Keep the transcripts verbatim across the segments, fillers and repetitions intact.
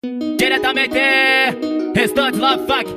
Diretamente, Restante Love Fuck.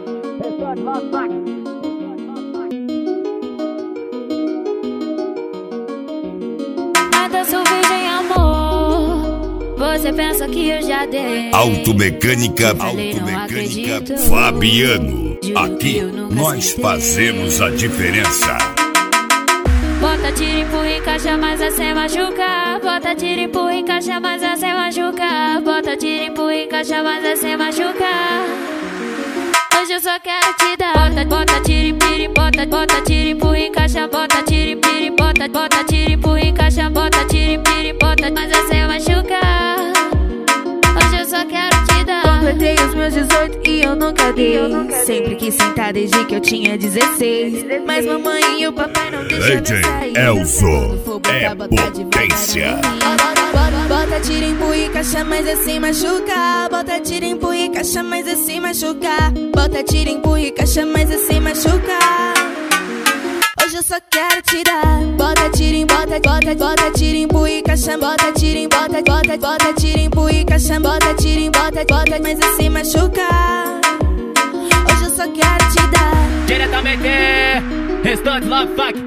Ainda sou virgem, amor. Você pensa que eu já dei. Automecânica, Automecânica Fabiano. Aqui nós fazemos a diferença. Bota, tira, empurra, encaixa, mas é sem machucar. Bota, tira, empurra, encaixa, mas é sem machucar. Bota, tira, empurra, encaixa, mas é sem machucar. Hoje eu só quero te dar. Bota, bota, tira, empurra, bota, bota, tira, empurra, encaixa. Bota, tira, empurra, bota, bota, tira, empurra, encaixa. Bota, tira, empurra, bota, mas é sem machucar. Hoje eu só quero te dar. Completei os meus dezoito e eu nunca dei. Sempre quis sentar desde que eu tinha dezesseis. Mas mamãe e o papai não deixam eu sair. Elzo é potência. Bota, tira, empurra, encaixa, mas é sem machucar. Bota, tira, empurra, encaixa, mas é sem machucar. Bota, tira, empurra, encaixa, mas é sem machucar. Hoje eu só quero te dar. Bota, tira, bota, bota, bota, tira, empurra, encaixa. Bota, tira, bota, bota, bota, tira, empurra, encaixa. Bota, tira, bota, bota, mas é sem machucar. Hoje eu só quero te dar. Diretamente, Restante Love Fuck.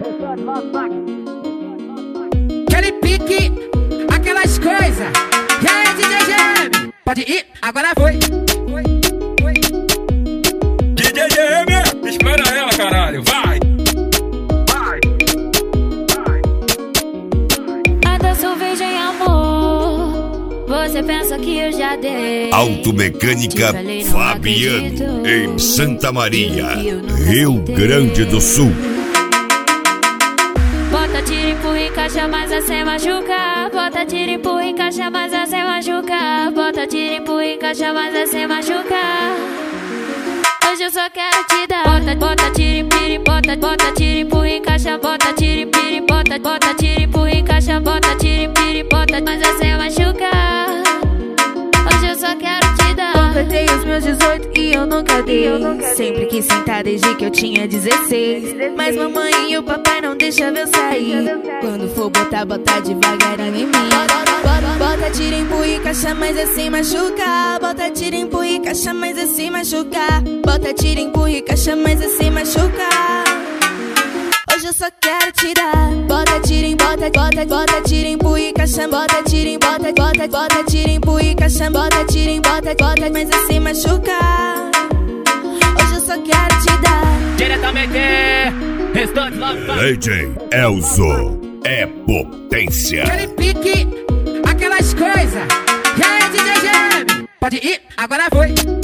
Aquele pique, aquelas coisas. E aí, D J G M? Pode ir, agora foi. Foi, foi. D J G M, espera ela, caralho, vai. Vai, vai. Ainda sou virgem, amor. Você pensa que eu já dei. Automecânica Fabiano, em Santa Maria, Rio Grande do Sul. Bota, tira, empurra, encaixa, mas é sem machucar. Bota, tira, empurra, encaixa, mas é sem machucar. Bota, tira, empurra, encaixa, mas é sem machucar. Hoje eu só quero te dar. Bota, bota, tira, empurra, bota, bota, tira, empurra, encaixa. Bota, tira, empurra, bota, bota, tira, empurra, encaixa. Bota, tira, empurra, bota, mas é sem machucar. Hoje eu só quero te dar. Completei os meus dezoito e eu nunca dei. Sempre quis sentar desde que eu tinha dezesseis. Mas mamãe e o papai não deixam eu sair. Quando for botar, botar devagarinho em mim. Bota, tira, empurra, encaixa, mas é sem machucar. Bota, tira, empurra, encaixa, mas é sem machucar. Bota, tira, empurra, encaixa, mas é sem machucar. Hoje eu só quero te dar. Bota, tira, bota, bota, bota, tira, empurra, encaixa. Bota, tira, bota, bota, bota, tira, empurra, encaixa. Bota, tira, bota, bota, mas é sem machucar. Hoje eu só quero te dar. Diretamente, Restante Love Fuck. D J Elzo é potência. Aquele pique, aquelas coisas. E aí, D J G M? Pode ir, agora foi.